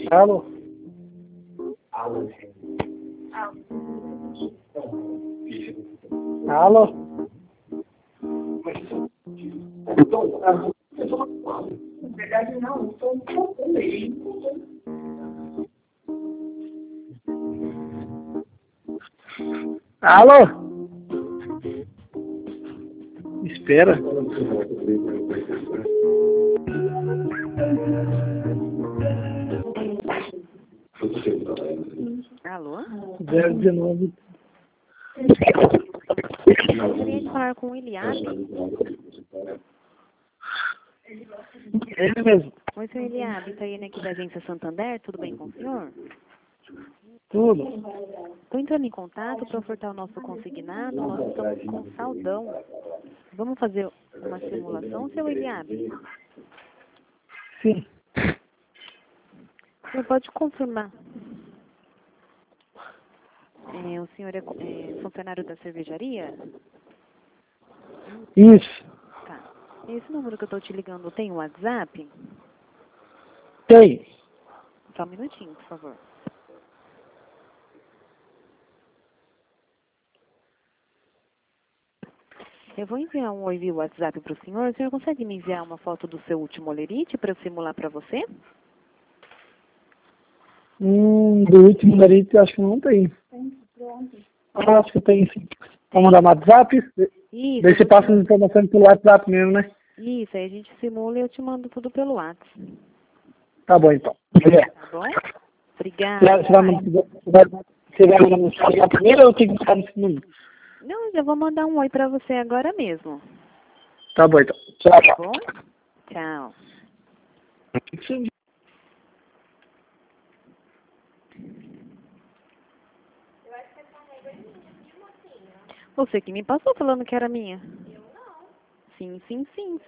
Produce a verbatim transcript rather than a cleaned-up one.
Alô? Alô? Na verdade, não, estou um pouco meio. Alô? Espera. Alô? zero dezenove. Eu gostaria de falar com o Eliabe. Ele mesmo. Oi, senhor Eliabe, está aí aqui da agência Santander, tudo bem com o senhor? Tudo. Estou entrando em contato para ofertar o nosso consignado, nós estamos com saldão. Vamos fazer uma simulação, seu Eliabe? Sim. O senhor pode confirmar? É, o senhor é, é funcionário da cervejaria? Isso. Tá. Esse número que eu estou te ligando tem o WhatsApp? Tem. Só um minutinho, por favor. Eu vou enviar um oi via WhatsApp para o senhor. O senhor consegue me enviar uma foto do seu último olerite para eu simular para você? Hum, do último marido, acho que não tem. Ah, acho que tem sim. Vamos mandar no WhatsApp? Isso. Daí você passa as informações pelo WhatsApp mesmo, né? Isso, aí a gente simula e eu te mando tudo pelo WhatsApp. Tá bom, então. É. Tá bom? Obrigada. Você vai, você vai, você vai mandar mensagem lá primeiro ou eu tenho que ficar nesse número? Não, eu já vou mandar um oi para você agora mesmo. Tá bom, então. Tchau, Tá tchau. bom? Tchau. Você que me passou falando que era minha. Eu não. Sim, sim, sim.